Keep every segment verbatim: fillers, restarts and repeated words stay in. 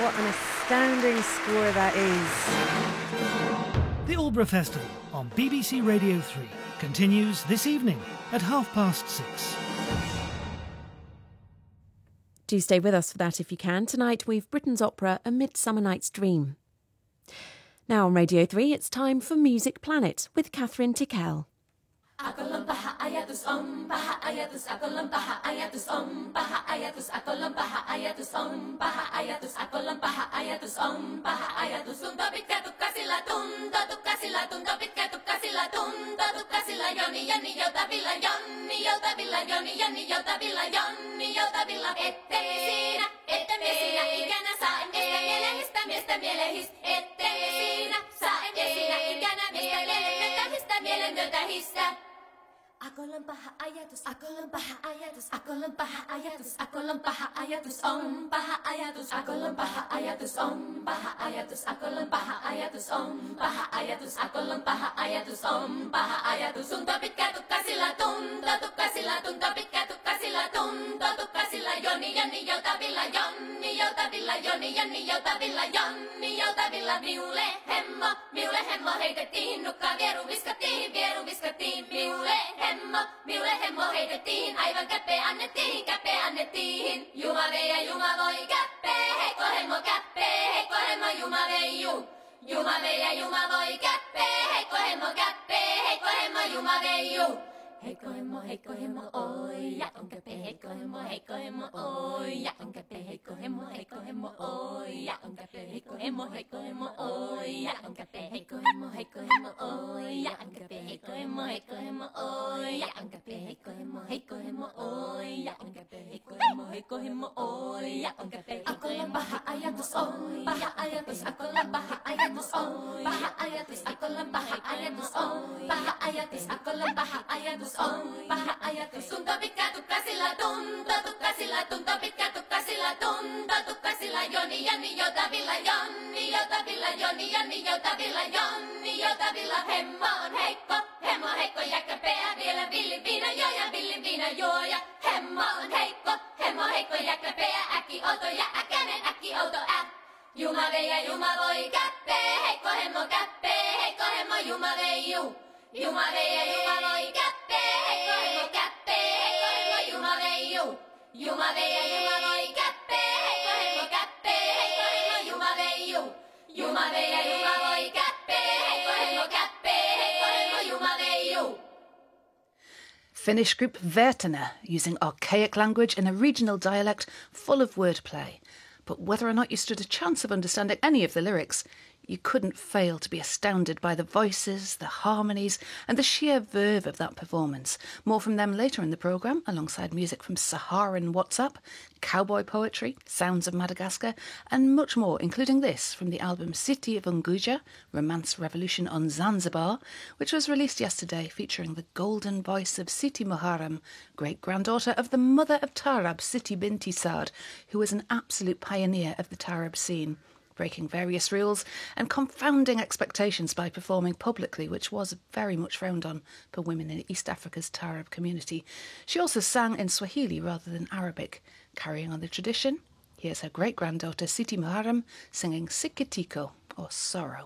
What an astounding score that is. The Aldeburgh Festival on B B C Radio three continues this evening at half past six. Do stay with us for that if you can. Tonight we've Britain's opera A Midsummer Night's Dream. Now on Radio three, it's time for Music Planet with Catherine Tickell. Akolam baha ayatus om baha ayatus akolam baha ayatus om baha ayatus akolam baha ayatus om baha ayatus akolam baha ayatus om baha ayatus tunda bitka tukasila tunda tukasila tunda bitka tukasila tunda tukasila yoni yoni yota bila yoni yota bila yoni yoni yota bila yoni yota bila ette siinä ette siinä ikänä saa miestä mielehistä miestä mielehis ette siinä saa siinä ikänä miestä mielehistä mielehistä Akolam baha ayatus, akolam baha ayatus, akolam baha ayatus, akolam baha ayatus, om baha ayatus, akolam baha ayatus, om baha ayatus, akolam baha ayatus, om baha ayatus, akolam baha ayatus, om baha ayatus. Tunta pitkä tukkasilla, tunta tukkasilla, tunta pitkä tukkasilla, tunta tukkasilla, joni joni joutavilla, joni joutavilla, joni joni joutavilla, joni joutavilla. Miule hemmo, miule hemmo heitettiin, nukkaa vieru viskattiin, vieru viskattiin, miule hemmo. Miule hemmo heitettiin, aivan käppeen annettiin, käppeen annettiin. Juma vei ja Juma voi käppeen, heikko hemmo käppeen, heikko hemmo Juma vei ju. Juma vei ja Juma voi käppeen, heikko hemmo käppeen, heikko hemmo Juma vei ju. Heikko hemmo, heikko hemmo, oi, ja on käppeen, heikko hemmo, heikko hemmo, oi, ja on käppeen, heikko hemmo, heikko hemmo, oi, ja on käppeen, heikko hemmo, heikko hemmo, oi, ja on käppeen, heikko hemmo, heikko hemmo, oi, ja on käppeen, heikko hemmo, heikko hemmo, oi, ja on käppeen, heikko hemmo, heikko hemmo, oi, ja on käppeen, heikko hemmo, heikko hemmo, oi, ja on käppeen, akolla paha ajatus on, paha ajatus, akolla paha ajatus on, paha ajatus, akolla paha ajatus on, paha ajatus, akolla paha ajatus on, paha ajatus. Tunta pitkä tukkasilla, tunta tukkasilla, tunta pitkä tukkasilla, tunta tukkasilla, joni joni joutavilla, joni joutavilla, joni joni joutavilla, joni joutavilla. Hemmo on heikko, hemmo heikko ja käpeä vielä villin viina joja, villin viina juoja. Hemmo on heikko, hemmo heikko ja käpeä, äkki outo ja äkänen, äkki outo ä. Juma vei ja Juma voi käppee, heikko hemmo käppee, heikko hemmo Juma vei ju. Juma vei ja Juma voi käppee, heikko hemmo käppee, heikko hemmo Juma vei ju. Juma vei ja Juma voi käppee, heikko hemmo käppee, heikko hemmo Juma vei ju. Juma vei ja Juma voi käppee, heikko hemmo käppee, heikko hemmo Juma vei ju. Finnish group Vertana, using archaic language in a regional dialect full of wordplay. But whether or not you stood a chance of understanding any of the lyrics, you couldn't fail to be astounded by the voices, the harmonies and the sheer verve of that performance. More from them later in the programme, alongside music from Saharan WhatsApp, cowboy poetry, sounds of Madagascar and much more, including this from the album City of Unguja, Romance Revolution on Zanzibar, which was released yesterday, featuring the golden voice of Siti Muharrem, great-granddaughter of the mother of Tarab, Siti Binti Saad, who was an absolute pioneer of the Tarab scene, breaking various rules and confounding expectations by performing publicly, which was very much frowned on for women in East Africa's Tarab community. She also sang in Swahili rather than Arabic. Carrying on the tradition, here's her great-granddaughter Siti Muharrem singing Sikitiko, or Sorrow.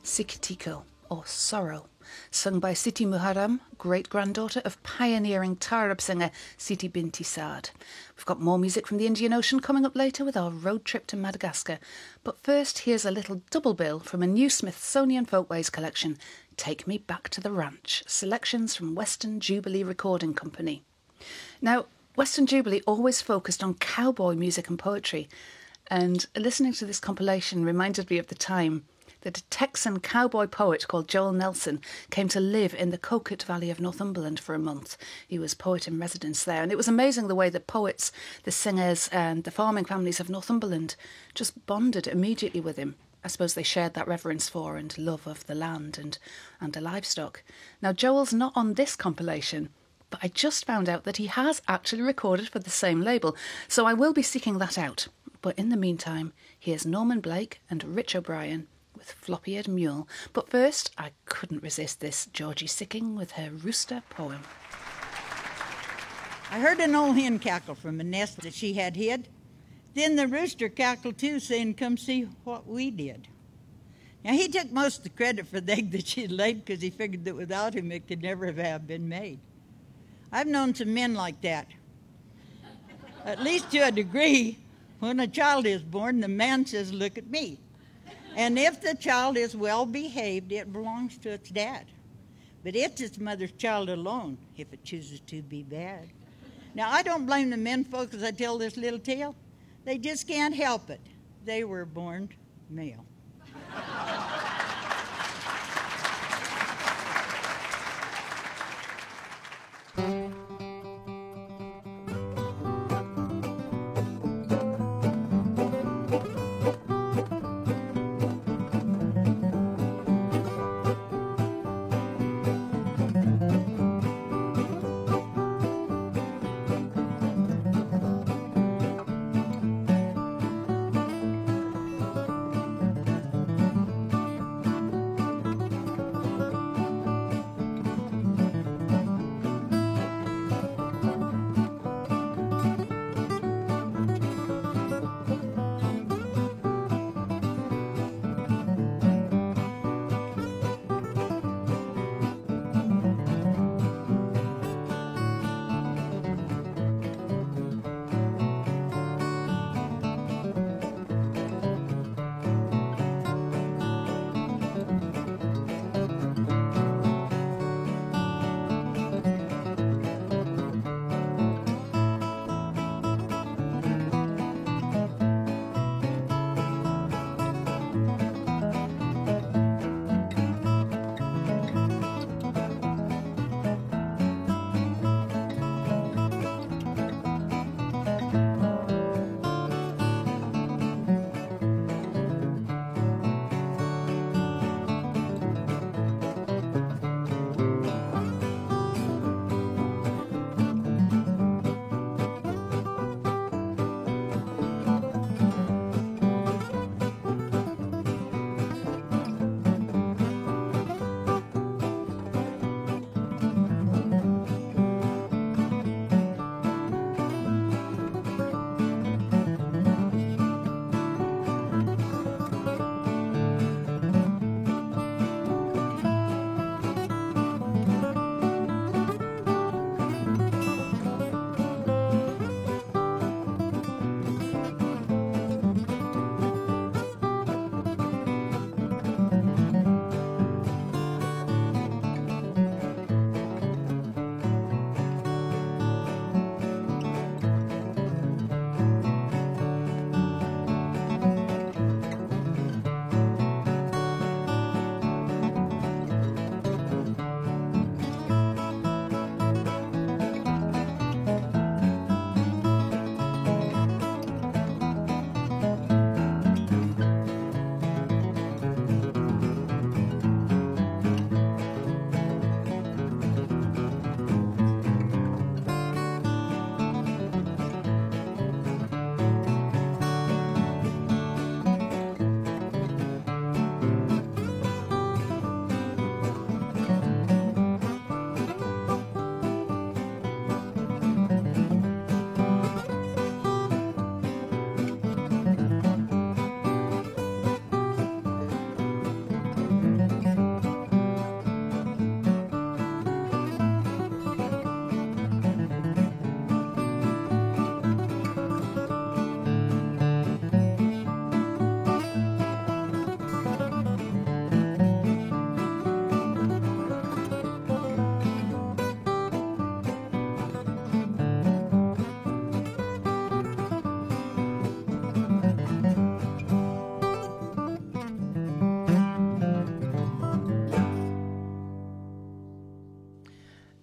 Sikitiko, or Sorrow, sung by Siti Muharram, great-granddaughter of pioneering Taarab singer Siti Binti Saad. We've got more music from the Indian Ocean coming up later with our road trip to Madagascar. But first, here's a little double bill from a new Smithsonian Folkways collection, Take Me Back to the Ranch, selections from Western Jubilee Recording Company. Now, Western Jubilee always focused on cowboy music and poetry, and listening to this compilation reminded me of the time that a Texan cowboy poet called Joel Nelson came to live in the Coquet Valley of Northumberland for a month. He was poet in residence there, and it was amazing the way that poets, the singers and the farming families of Northumberland just bonded immediately with him. I suppose they shared that reverence for and love of the land and, and the livestock. Now, Joel's not on this compilation, but I just found out that he has actually recorded for the same label, so I will be seeking that out. But in the meantime, here's Norman Blake and Rich O'Brien with Floppy-Eared Mule. But first, I couldn't resist this Georgie Sicking with her rooster poem. I heard an old hen cackle from a nest that she had hid. Then the rooster cackled too, saying, come see what we did. Now, he took most of the credit for the egg that she had laid because he figured that without him it could never have been made. I've known some men like that. At least to a degree, when a child is born, the man says, look at me. And if the child is well behaved, it belongs to its dad. But it's its mother's child alone if it chooses to be bad. Now, I don't blame the men folks as I tell this little tale. They just can't help it. They were born male.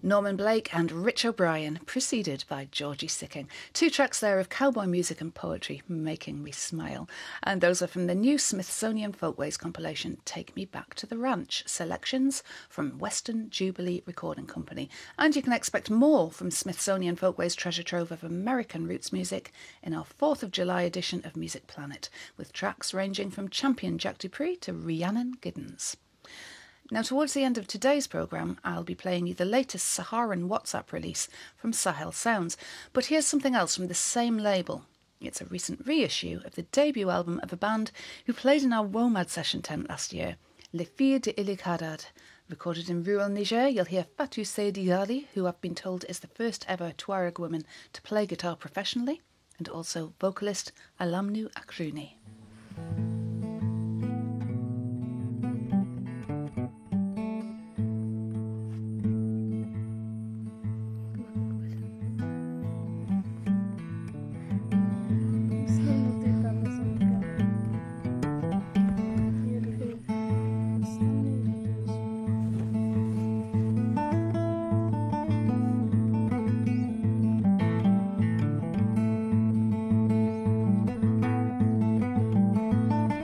Norman Blake and Rich O'Brien, preceded by Georgie Sicking. Two tracks there of cowboy music and poetry making me smile. And those are from the new Smithsonian Folkways compilation, Take Me Back to the Ranch, selections from Western Jubilee Recording Company. And you can expect more from Smithsonian Folkways treasure trove of American roots music in our fourth of July edition of Music Planet, with tracks ranging from champion Jack Dupree to Rhiannon Giddens. Now, towards the end of today's programme, I'll be playing you the latest Saharan WhatsApp release from Sahel Sounds. But here's something else from the same label. It's a recent reissue of the debut album of a band who played in our WOMAD session tent last year, Les Filles de Ilik Haddad. Recorded in rural Niger, you'll hear Fatou Seydi Ali, who I've been told is the first ever Tuareg woman to play guitar professionally, and also vocalist Alamnou Akrouni. Thank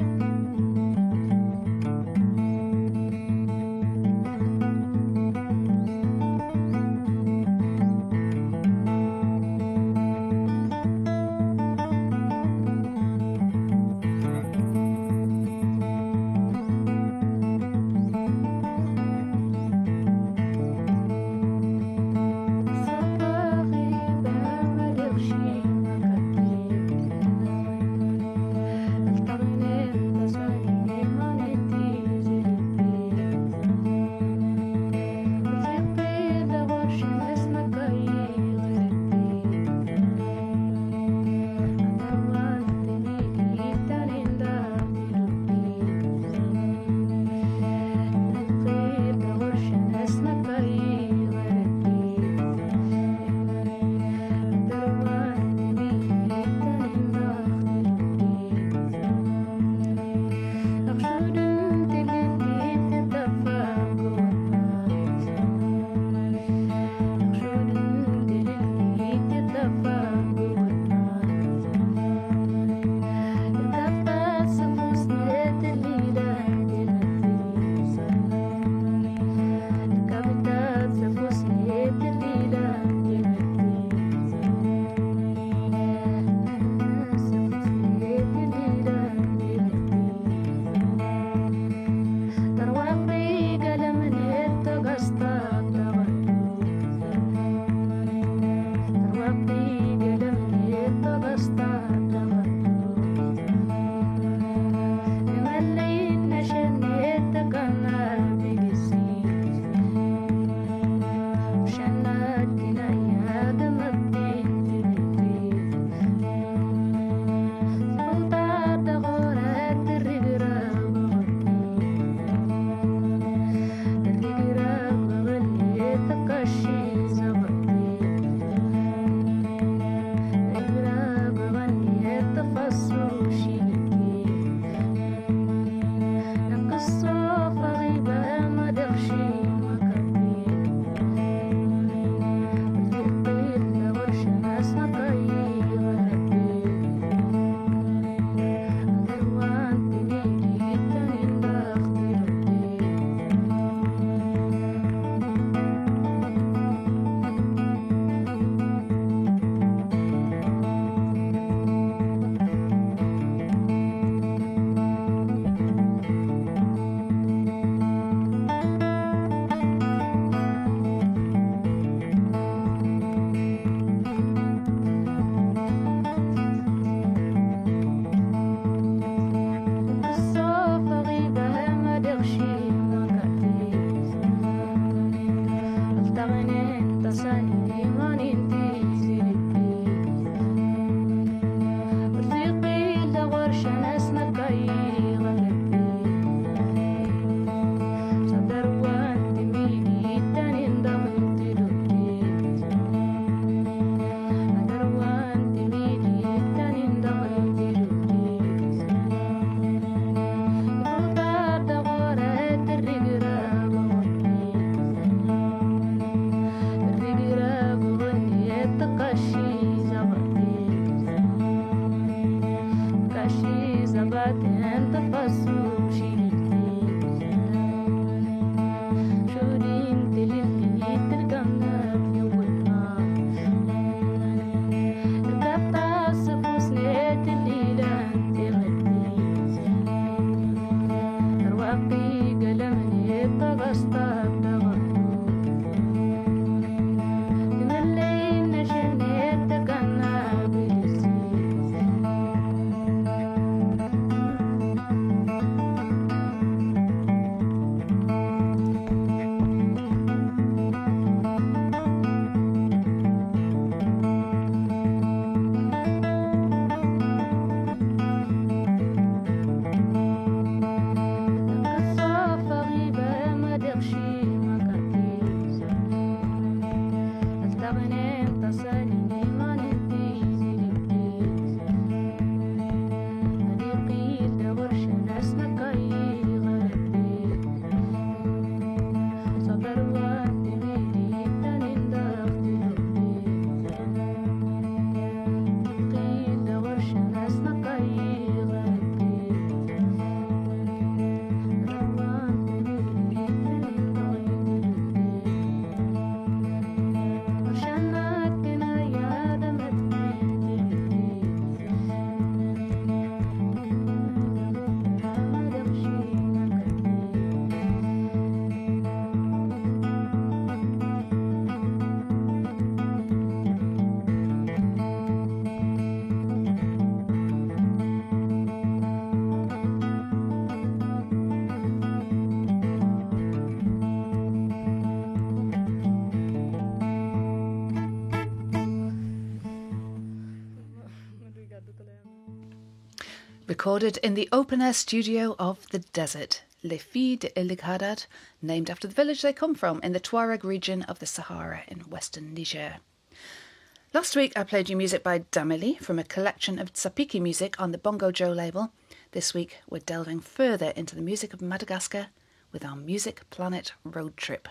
Recorded in the open-air studio of The Desert, Les Filles de Elig Haddad, named after the village they come from in the Tuareg region of the Sahara in western Niger. Last week I played you music by Dameli from a collection of Tsapiki music on the Bongo Joe label. This week we're delving further into the music of Madagascar with our Music Planet road trip.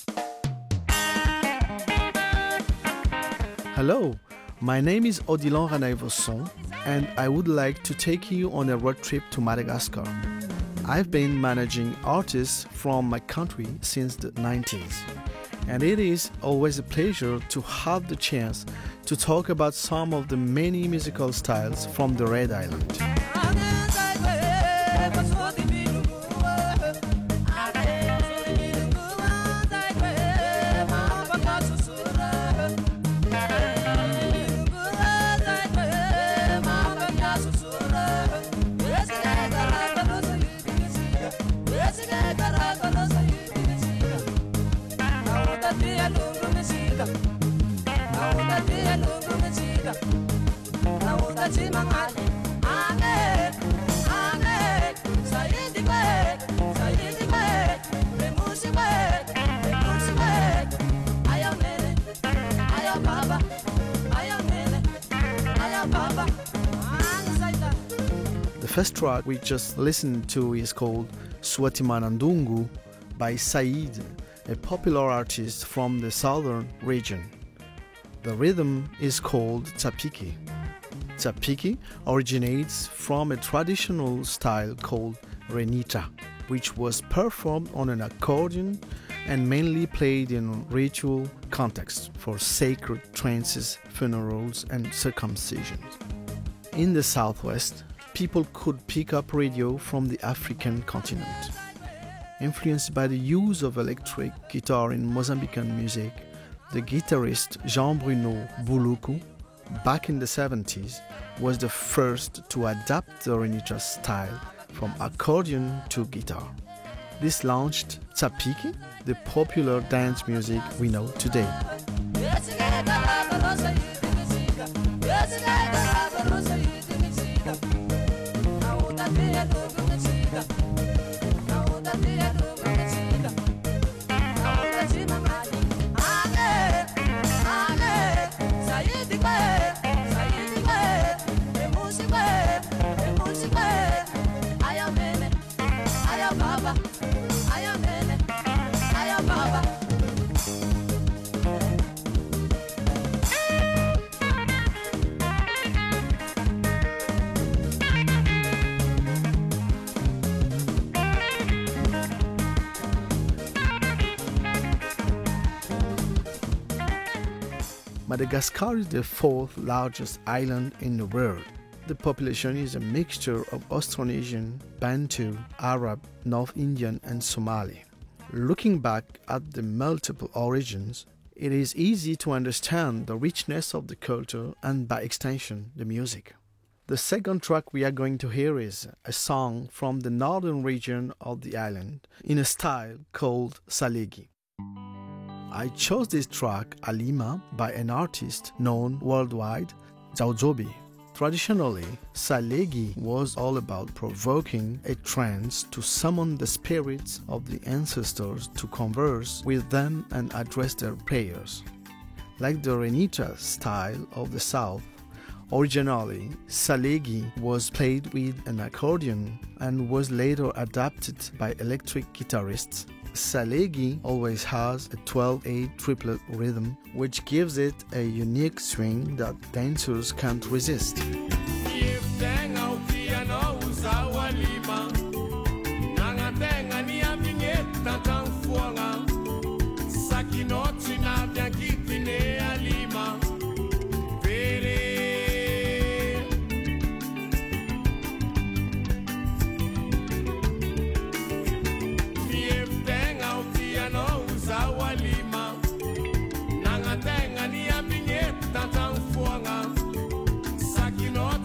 Hello, my name is Odilon Ranay-Vosson and I would like to take you on a road trip to Madagascar. I've been managing artists from my country since the nineties, and it is always a pleasure to have the chance to talk about some of the many musical styles from the Red Island. The first track we just listened to is called Swatimana Ndungu by Said, a popular artist from the southern region. The rhythm is called Tsapiki. Tsapiki originates from a traditional style called renita, which was performed on an accordion and mainly played in ritual contexts for sacred trances, funerals, and circumcisions. In the southwest, people could pick up radio from the African continent. Influenced by the use of electric guitar in Mozambican music, the guitarist Jean-Bruno Buluku, back in the seventies, was the first to adapt the renita style from accordion to guitar. This launched Tsapiki, the popular dance music we know today. Madagascar is the fourth largest island in the world. The population is a mixture of Austronesian, Bantu, Arab, North Indian and Somali. Looking back at the multiple origins, it is easy to understand the richness of the culture and by extension the music. The second track we are going to hear is a song from the northern region of the island in a style called Salegi. I chose this track, Alima, by an artist known worldwide, Zaozobi. Traditionally, Salegi was all about provoking a trance to summon the spirits of the ancestors to converse with them and address their prayers. Like the renita style of the south, originally, Salegi was played with an accordion and was later adapted by electric guitarists. Salegi always has a twelve eight triplet rhythm, which gives it a unique swing that dancers can't resist. Sakino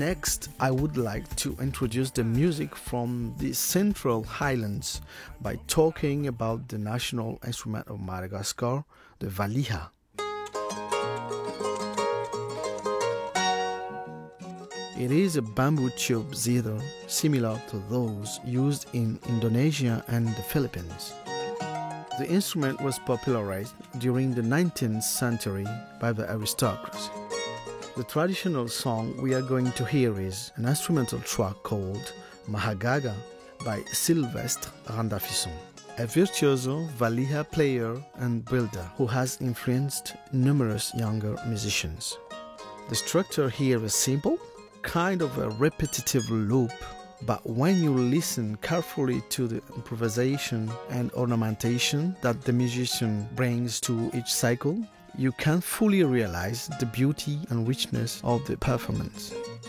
Next, I would like to introduce the music from the Central Highlands by talking about the national instrument of Madagascar, the valiha. It is a bamboo tube zither similar to those used in Indonesia and the Philippines. The instrument was popularized during the nineteenth century by the aristocracy. The traditional song we are going to hear is an instrumental track called Mahagaga by Sylvestre Randafisson, a virtuoso valiha player and builder who has influenced numerous younger musicians. The structure here is simple, kind of a repetitive loop, but when you listen carefully to the improvisation and ornamentation that the musician brings to each cycle, you can fully realize the beauty and richness of the performance.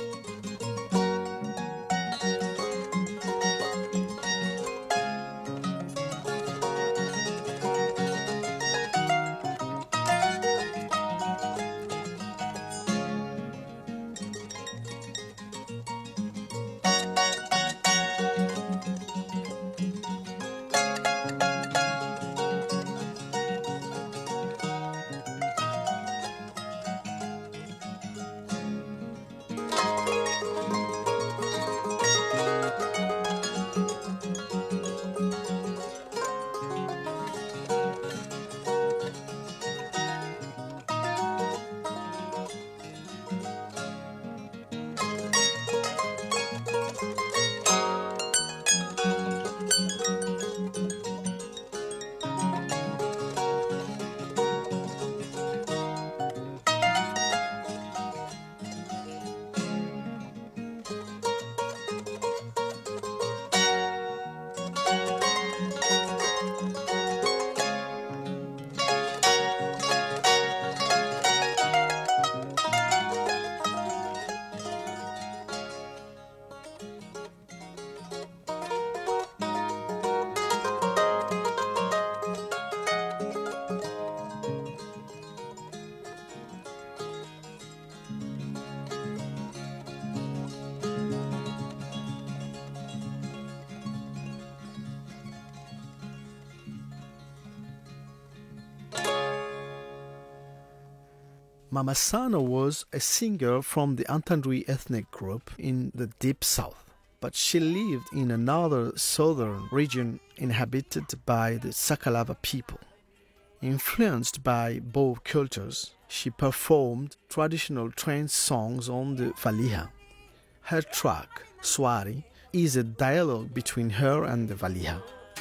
Mama Sana was a singer from the Antandroy ethnic group in the Deep South, but she lived in another southern region inhabited by the Sakalava people. Influenced by both cultures, she performed traditional trance songs on the valiha. Her track, Swari, is a dialogue between her and the valiha.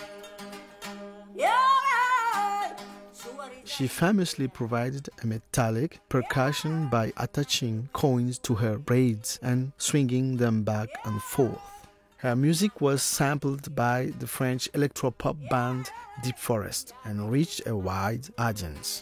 She famously provided a metallic percussion by attaching coins to her braids and swinging them back and forth. Her music was sampled by the French electropop band Deep Forest and reached a wide audience.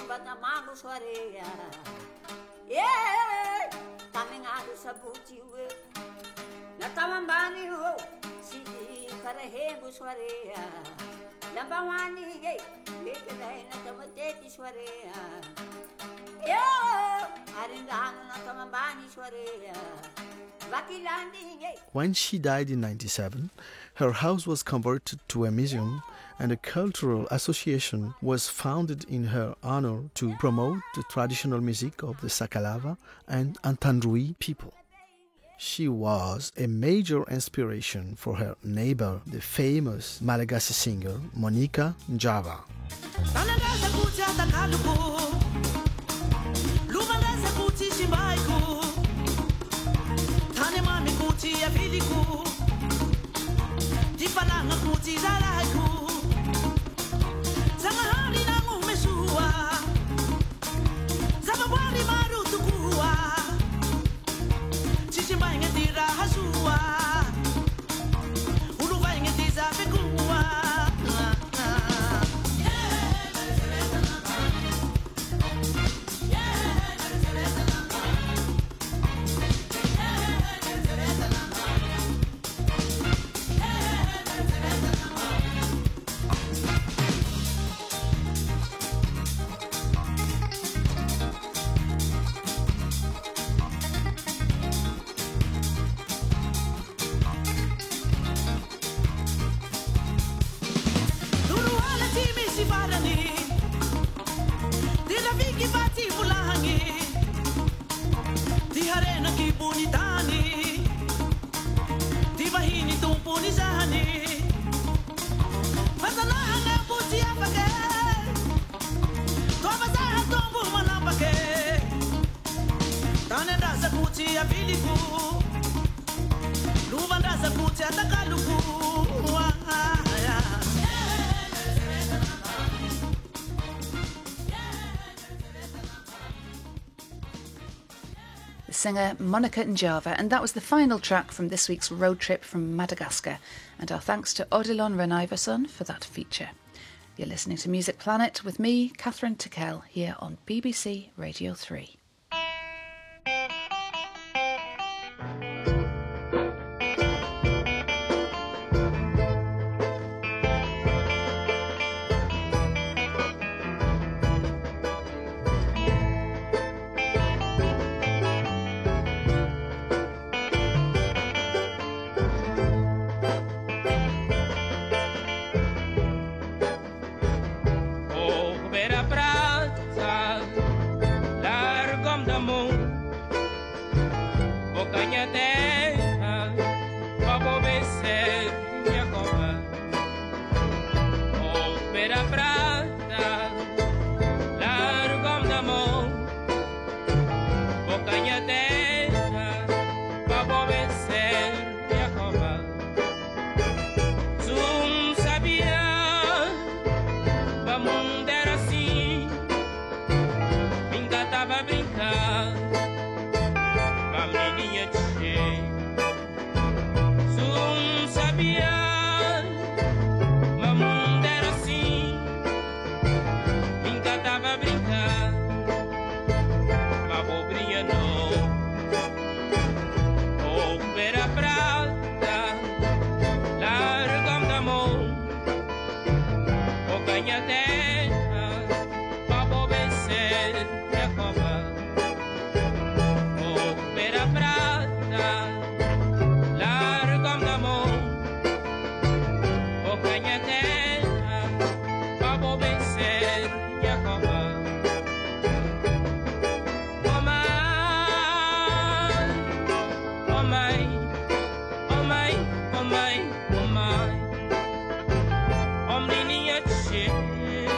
bata mago soarea. Yeah, coming out of Sabuti will. Natamambani ho, si Karahebu soarea. Lambawani gay, make a line at the Mateti soarea. Yeah, Aringana Natamambani soarea. When she died in ninety-seven, her house was converted to a museum and a cultural association was founded in her honor to promote the traditional music of the Sakalava and Antandroy people. She was a major inspiration for her neighbor, the famous Malagasy singer Monica Njava. Singer Monica Njava, and that was the final track from this week's road trip from Madagascar, and our thanks to Odilon Reniverson for that feature. You're listening to Music Planet with me, Catherine Tickell, here on B B C Radio three. Oh my, oh my, oh my, oh my,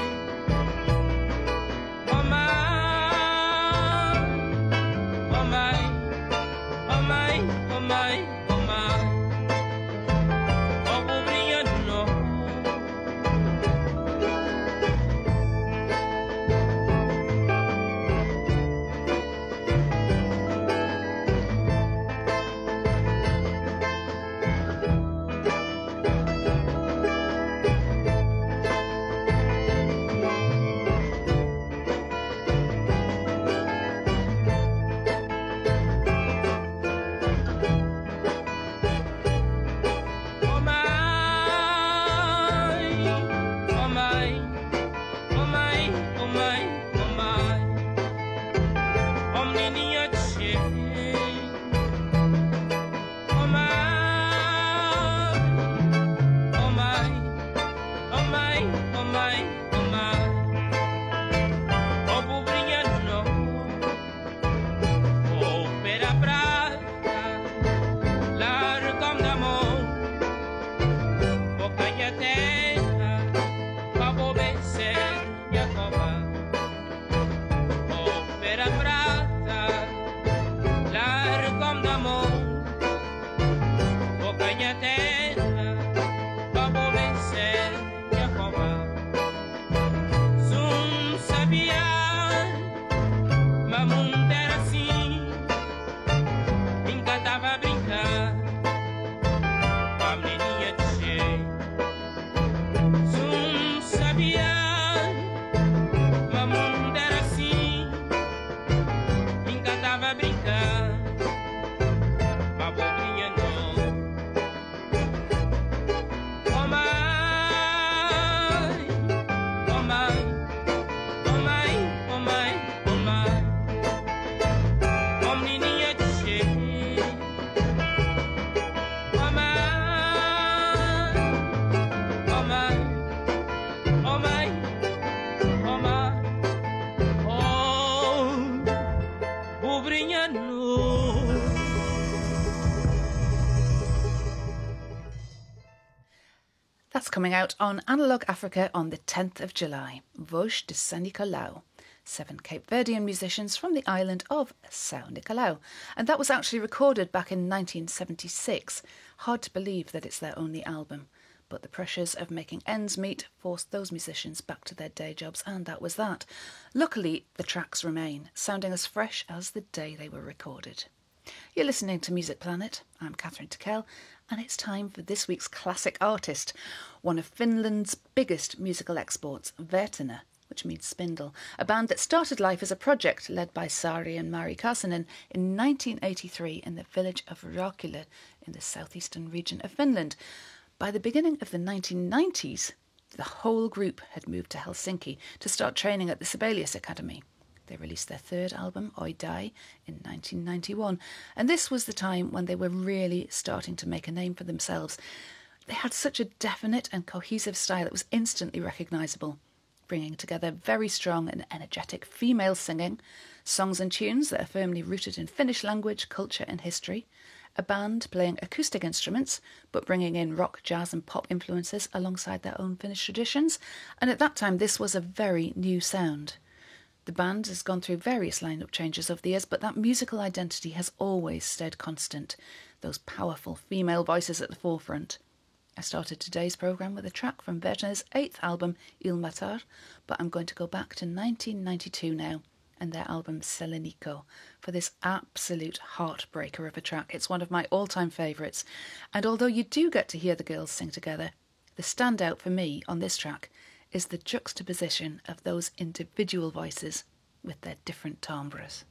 That's coming out on Analog Africa on the tenth of July. Voz de São Nicolau. Seven Cape Verdean musicians from the island of São Nicolau. And that was actually recorded back in nineteen seventy-six. Hard to believe that it's their only album. But the pressures of making ends meet forced those musicians back to their day jobs, and that was that. Luckily, the tracks remain, sounding as fresh as the day they were recorded. You're listening to Music Planet. I'm Catherine Tickell, and it's time for this week's classic artist, one of Finland's biggest musical exports, Värtänä, which means spindle, a band that started life as a project led by Sari and Mari Karsanen in nineteen eighty-three in the village of Rakila in the southeastern region of Finland. By the beginning of the nineteen nineties, the whole group had moved to Helsinki to start training at the Sibelius Academy. They released their third album, Oi Die, in nineteen ninety-one, and this was the time when they were really starting to make a name for themselves. They had such a definite and cohesive style that was instantly recognisable, bringing together very strong and energetic female singing, songs and tunes that are firmly rooted in Finnish language, culture and history, a band playing acoustic instruments but bringing in rock, jazz and pop influences alongside their own Finnish traditions, and at that time this was a very new sound. The band has gone through various lineup changes over the years, but that musical identity has always stayed constant, those powerful female voices at the forefront. I started today's programme with a track from Värtänä's eighth album, Ilmatar, but I'm going to go back to nineteen ninety-two now and their album Seleniko for this absolute heartbreaker of a track. It's one of my all-time favourites, and although you do get to hear the girls sing together, the standout for me on this track is the juxtaposition of those individual voices with their different timbres.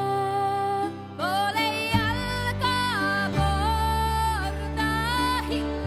He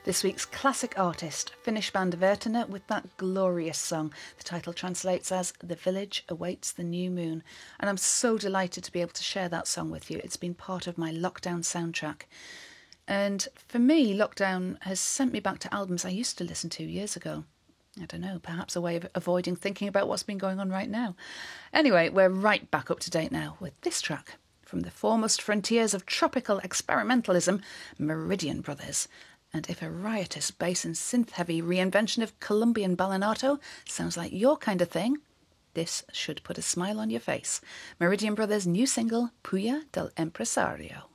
This week's classic artist, Finnish band Vertene, with that glorious song. The title translates as The Village Awaits the New Moon. And I'm so delighted to be able to share that song with you. It's been part of my lockdown soundtrack. And for me, lockdown has sent me back to albums I used to listen to years ago. I don't know, perhaps a way of avoiding thinking about what's been going on right now. Anyway, we're right back up to date now with this track from the foremost frontiers of tropical experimentalism, Meridian Brothers. And if a riotous bass and synth-heavy reinvention of Colombian ballinato sounds like your kind of thing, this should put a smile on your face. Meridian Brothers' new single, Puya del Empresario.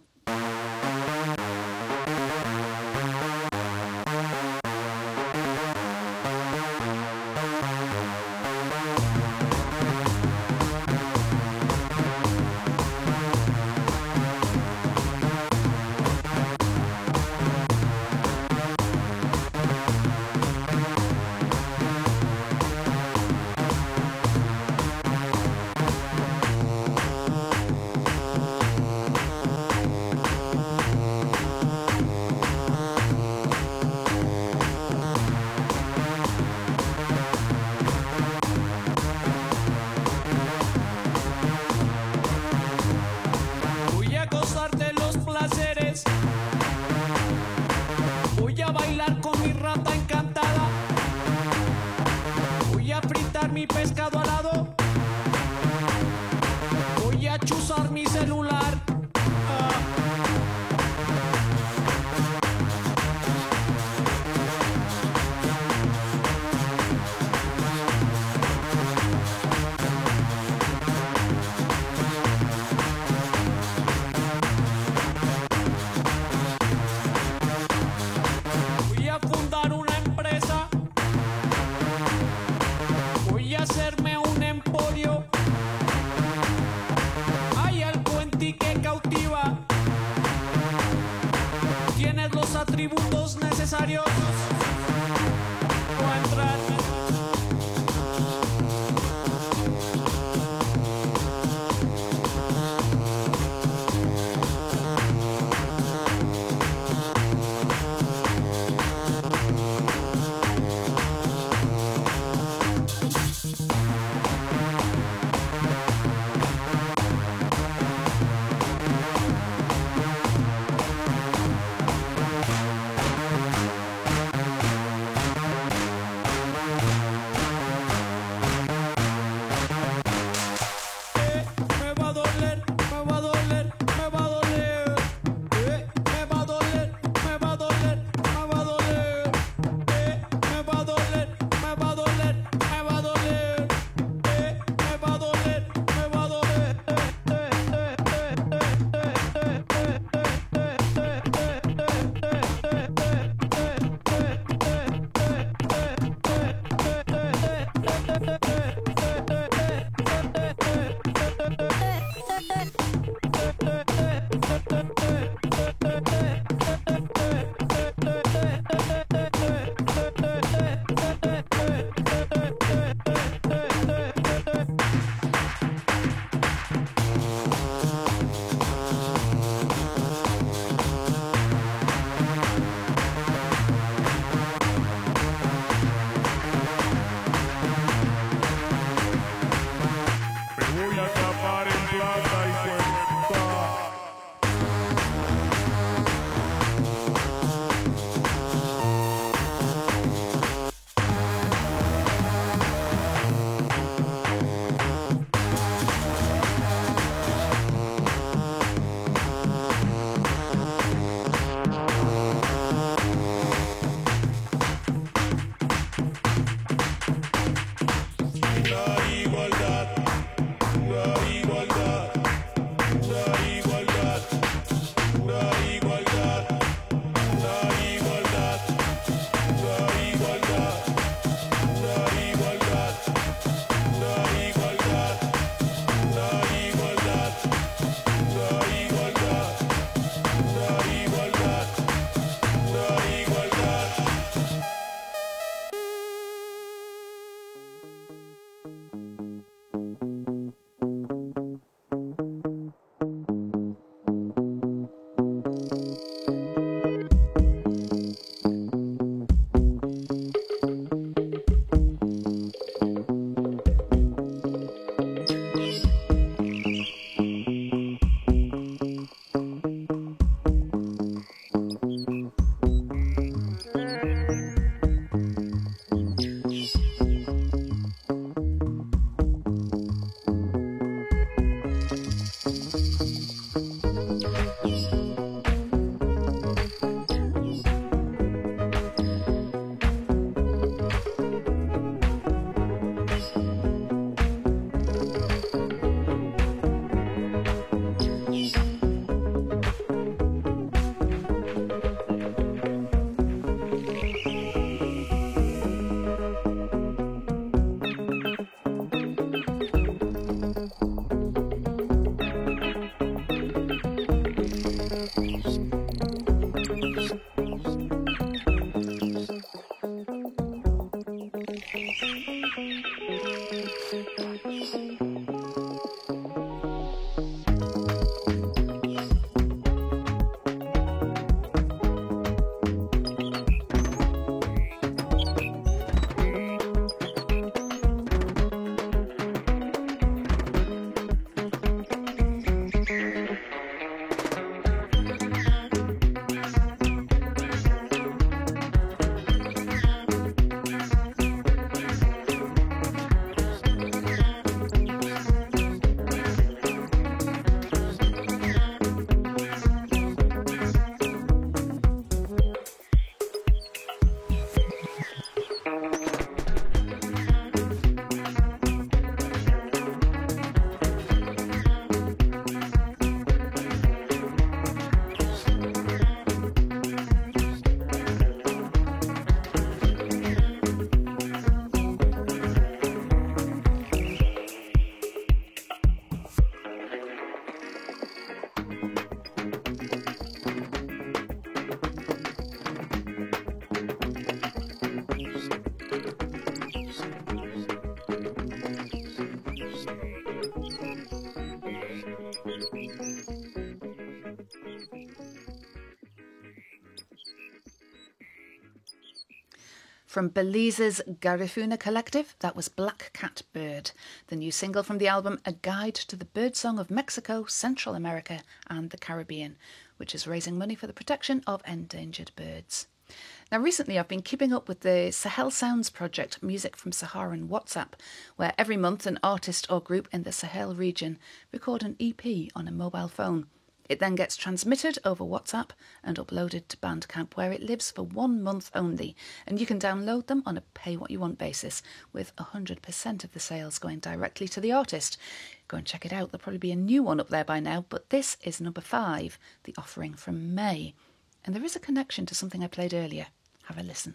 From Belize's Garifuna Collective, that was Black Cat Bird, the new single from the album A Guide to the Birdsong of Mexico, Central America and the Caribbean, which is raising money for the protection of endangered birds. Now, recently I've been keeping up with the Sahel Sounds project, Music from Saharan WhatsApp, where every month an artist or group in the Sahel region record an E P on a mobile phone. It then gets transmitted over WhatsApp and uploaded to Bandcamp, where it lives for one month only, and you can download them on a pay-what-you-want basis, with one hundred percent of the sales going directly to the artist. Go and check it out. There'll probably be a new one up there by now, but this is number five, the offering from May. And there is a connection to something I played earlier. Have a listen.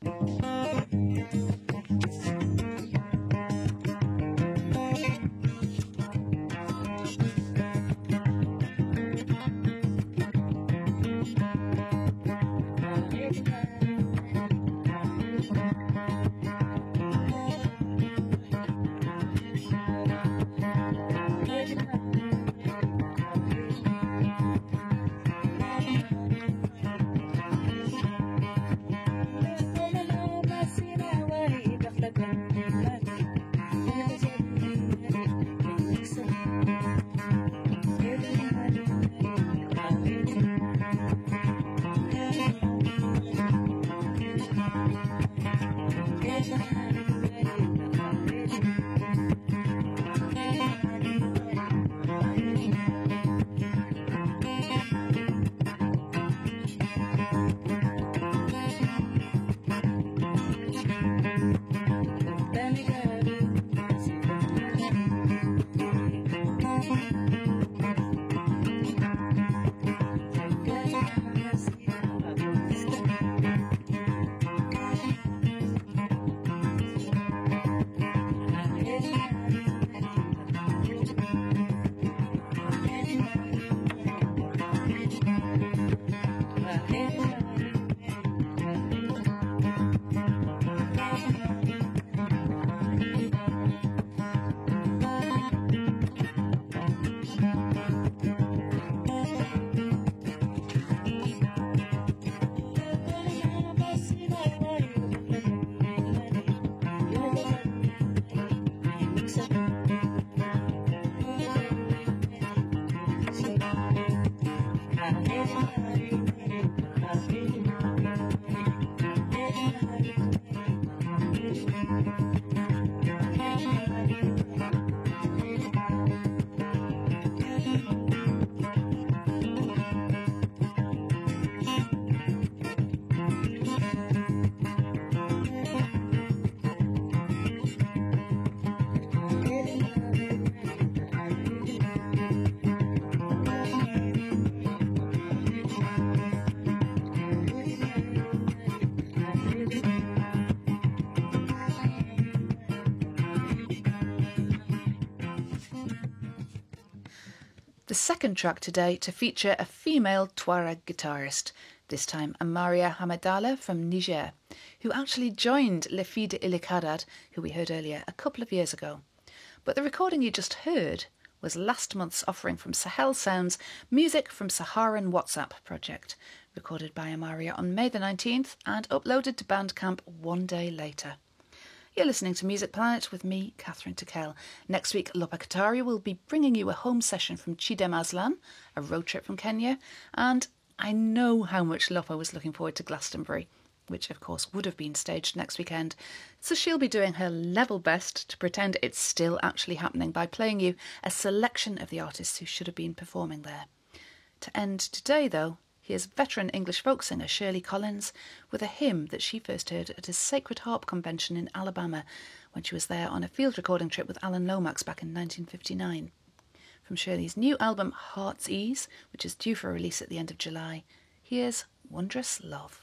The second track today to feature a female Tuareg guitarist, this time Amaria Hamadala from Niger, who actually joined Les Filles de Ilikadad, who we heard earlier, a couple of years ago. But the recording you just heard was last month's offering from Sahel Sounds, Music from Saharan WhatsApp project, recorded by Amaria on May the nineteenth and uploaded to Bandcamp one day later. You're listening to Music Planet with me, Catherine Tickell. Next week, Lopa Kataria will be bringing you a home session from Chidem Aslan, a road trip from Kenya, and I know how much Lopa was looking forward to Glastonbury, which of course would have been staged next weekend, so she'll be doing her level best to pretend it's still actually happening by playing you a selection of the artists who should have been performing there. To end today, though, here's veteran English folk singer Shirley Collins with a hymn that she first heard at a Sacred Harp convention in Alabama when she was there on a field recording trip with Alan Lomax back in nineteen fifty-nine. From Shirley's new album Heart's Ease, which is due for release at the end of July, here's Wondrous Love.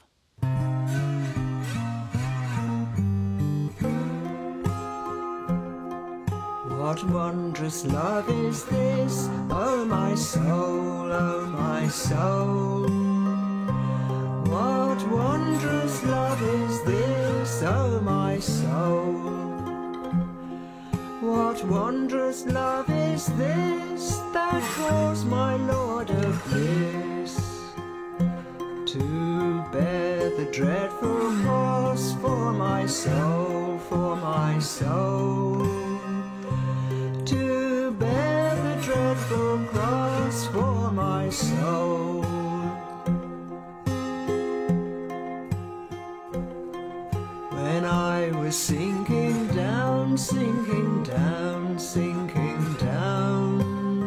What wondrous love is this, oh my soul, oh my soul? What wondrous love is this, oh my soul? What wondrous love is is this that calls my Lord of bliss to bear the dreadful cross for my soul, for my soul, to bear the dreadful cross for my soul. When I was sinking down, sinking down, sinking down,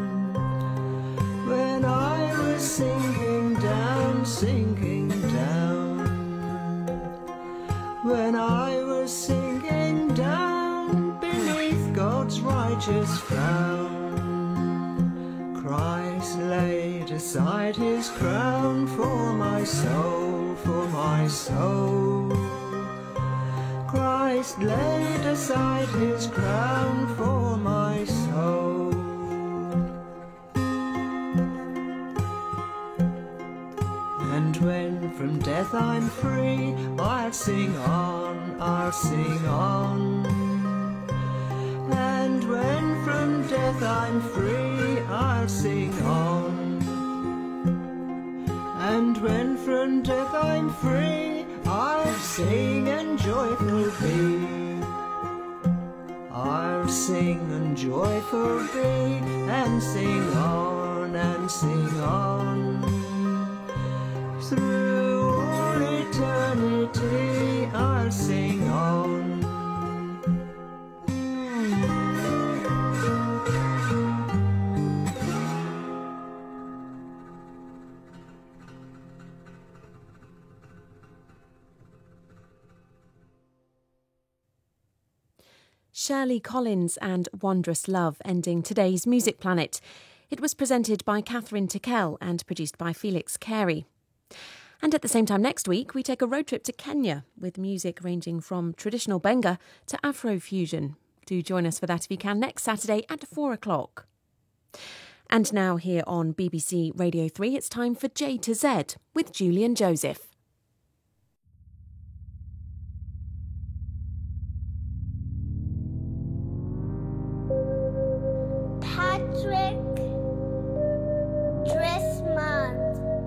when I was sinking down, sinking down, when I was sinking down beneath God's righteous frown, Christ laid aside his crown for my soul, for my soul. Christ laid aside his crown for my soul. And when from death I'm free, I'll sing on, I'll sing on. And when from death I'm free, I'll sing on. And when from death I'm free, I'll sing and joyful be. I'll sing and joyful be, and sing on and sing on. Through all eternity I'll sing on. Shirley Collins and Wondrous Love ending today's Music Planet. It was presented by Catherine Tickell and produced by Felix Carey. And at the same time next week, we take a road trip to Kenya with music ranging from traditional Benga to Afrofusion. Do join us for that if you can next Saturday at four o'clock. And now here on B B C Radio three, it's time for J to Z with Julian Joseph. Patrick Dressmond,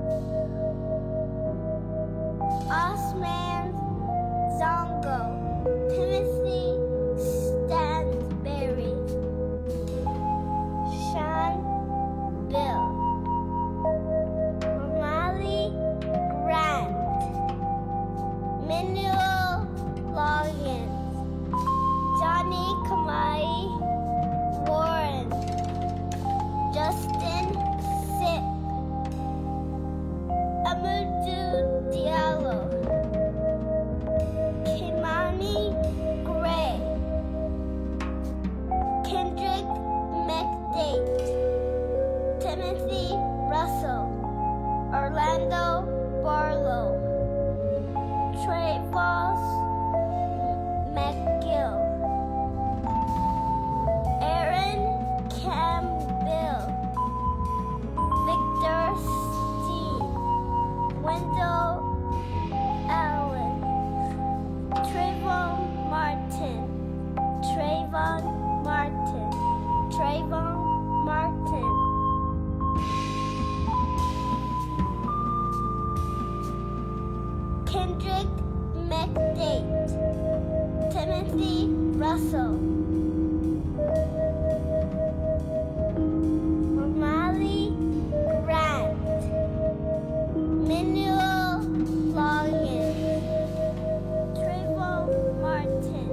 Osman Zongo, Timothy Stansberry, Sean Bill, Romali Grant, Minuel Loggins, Johnny Kamai, Warren, Justin Sipp, Amadou Diallo, Kimani Gray, Kendrick McDade, Timothy Russell, Orlando Barlow, Trayvon McGill, Aaron Campbell, Victor Steen, Wendell Allen, Trayvon Martin, Trayvon Martin, Trayvon Martin, Kendrick McDade, Timothy Russell, Romali Grant, Minuel Loggins, Trayvon Martin,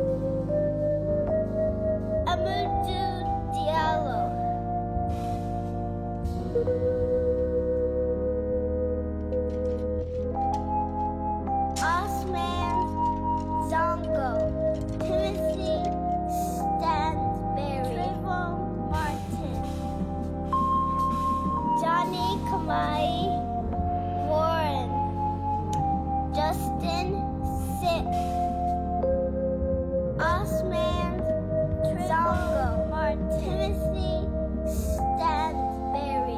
Amadou Diallo, Osman Zongo, Timothy Stansberry, Trayvon Martin, Johnny Kamai,